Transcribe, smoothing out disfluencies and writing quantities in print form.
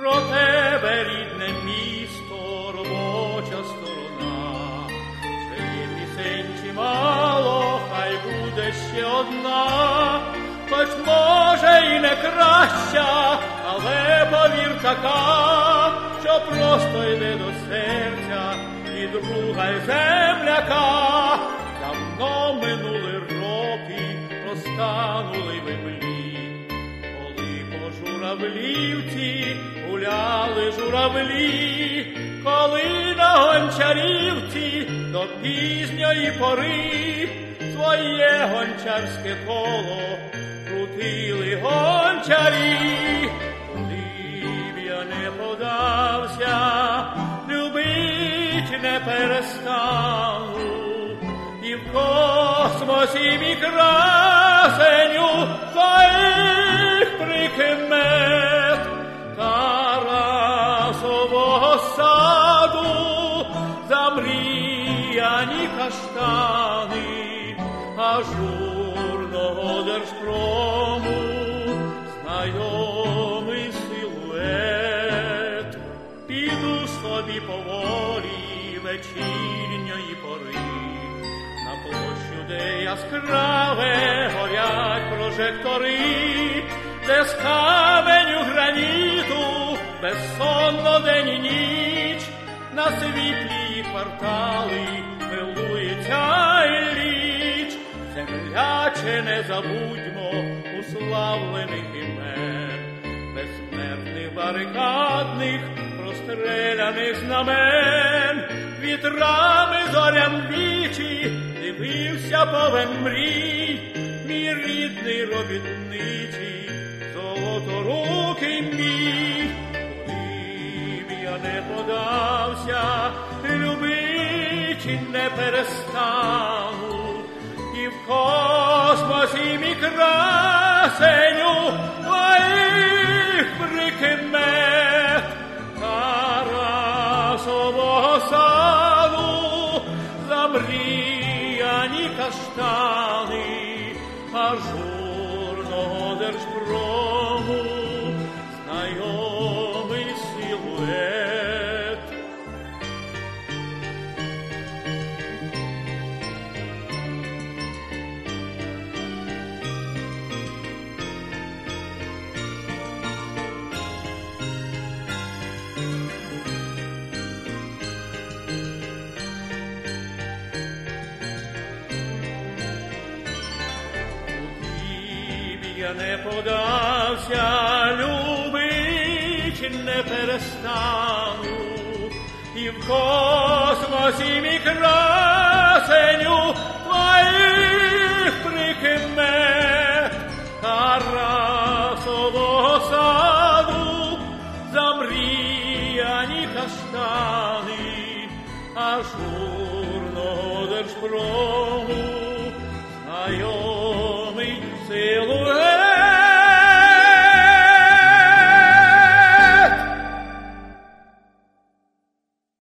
Про тебе, рідне місто, робоча сторона. Ще є пісень чимало, хай буде ще одна. Хоч може і не краща, але повір така, що просто йде до серця і друга й земляка. Давно минули роки, розтанули мемлі, коли по Журавлівці гуляли журавлі, коли на Гончарівці до пізньої пори своє гончарське коло крутили гончарі. Куди б я не подався, любить не перестану, і в космосі мій красеню твоїх прикмет. Тарасового саду замріяні каштани, ажурного Держпрому знайомий силует. Піду собі поволі вечірньої пори на площу, де яскраве горять прожектори, де з каменю граніту безсонно день і ніч на світлі квартали милується і річ. Земляче, не забудьмо уславлених імен, безсмертних барикадних простреляних знамен. Вітрами зорям вічі дивився повен мрій мій рідний робітничий, золоторукий мій. Куди б я не подався, любить не перестану, і в космосі мій красеню твоїх прикмет. Тарасового саду замріяні каштани, ажурного Держпрому знайомий силует. Я не подався, любить не перестану, і в космосі мій красеню твоїх прикмет. Тарасового саду замріяні каштани, ажурного Держпрому знайомі